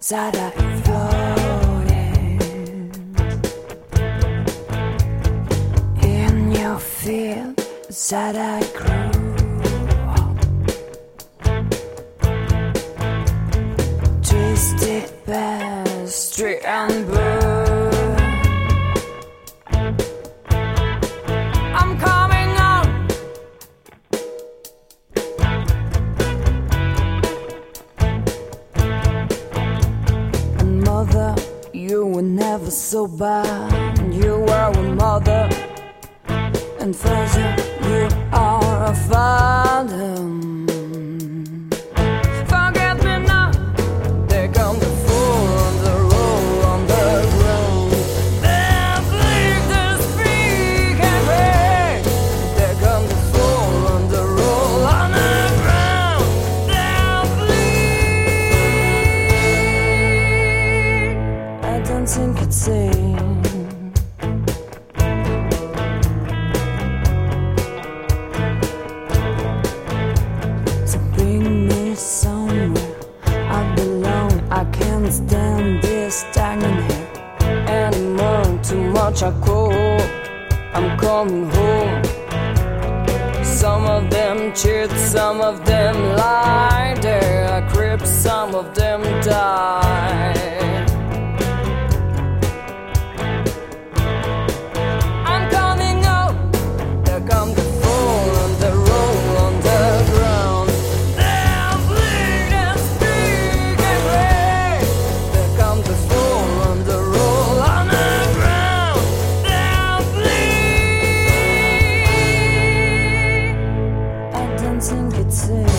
that I floated in your field that I grew. Twisted pastry and burn. I'm coming out. And mother, you were never so bad. You were a mother, and father, you are a father. Forget me now. There come the fool on the roll on the ground. There bleed the speak and pray. There come the fool on the roll on the ground. There bleed. I don't think it's safe. I can't stand this stagnant here anymore. Too much I cold. I'm coming home. Some of them cheat, some of them lie. There I creep, some of them die. I'm coming out. There come the fall on the roll on the ground. They'll bleed and speak and pray. There come the fall on the roll on the ground. They'll bleed. I don't think it's safe.